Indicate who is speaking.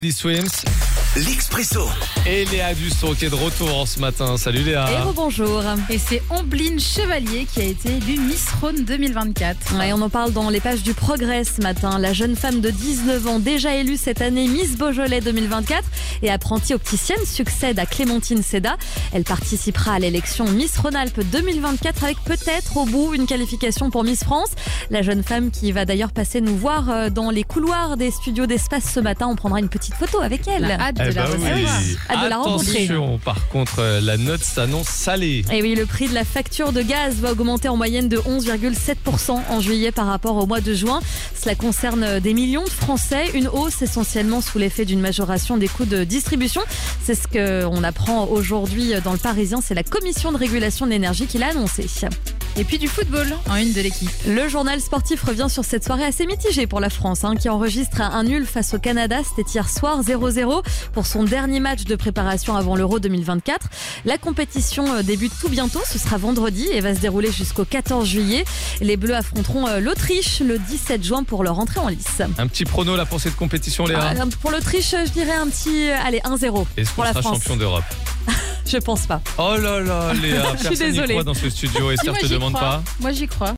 Speaker 1: Les Swims
Speaker 2: L'Expresso.
Speaker 1: et Léa Dussault qui est de retour ce matin. Salut Léa.
Speaker 3: Et rebonjour.
Speaker 4: Et c'est Ombline Chevalier qui a été élue Miss Rhône 2024.
Speaker 3: Ouais, on en parle dans les pages du Progrès ce matin. La jeune femme de 19 ans, déjà élue cette année Miss Beaujolais 2024 et apprentie opticienne, succède à Clémentine Seda. Elle participera à l'élection Miss Rhône-Alpes 2024 avec peut-être au bout une qualification pour Miss France. La jeune femme qui va d'ailleurs passer nous voir dans les couloirs des studios d'Espace ce matin. On prendra une petite photo avec elle.
Speaker 4: Hâte de la recevoir.
Speaker 3: Hâte de la rencontrer.
Speaker 1: Attention, par contre, la note s'annonce salée.
Speaker 3: Et oui, le prix de la facture de gaz va augmenter en moyenne de 11,7% en juillet par rapport au mois de juin. Cela concerne des millions de Français. Une hausse essentiellement sous l'effet d'une majoration des coûts de distribution. C'est ce qu'on apprend aujourd'hui dans le Parisien. C'est la Commission de régulation de l'énergie qui l'a annoncé.
Speaker 4: Et puis du football en une de l'équipe.
Speaker 3: Le journal sportif revient sur cette soirée assez mitigée pour la France, qui enregistre un nul face au Canada. C'était hier soir 0-0 pour son dernier match de préparation avant l'Euro 2024. La compétition débute tout bientôt, ce sera vendredi et va se dérouler jusqu'au 14 juillet. Les Bleus affronteront l'Autriche le 17 juin pour leur entrée en lice.
Speaker 1: Un petit prono là pour cette compétition, Léa.
Speaker 3: Pour l'Autriche, je dirais un petit 1-0
Speaker 1: Est-ce
Speaker 3: pour
Speaker 1: qu'on
Speaker 3: la
Speaker 1: sera
Speaker 3: France.
Speaker 1: champion d'Europe?
Speaker 3: Je pense pas.
Speaker 1: Oh là là, Léa,
Speaker 3: Je suis
Speaker 1: personne n'y
Speaker 3: désolée.
Speaker 1: croit dans ce studio. Esther
Speaker 4: Moi,
Speaker 1: te
Speaker 4: j'y
Speaker 1: demande
Speaker 4: crois.
Speaker 1: pas.
Speaker 4: Moi j'y crois.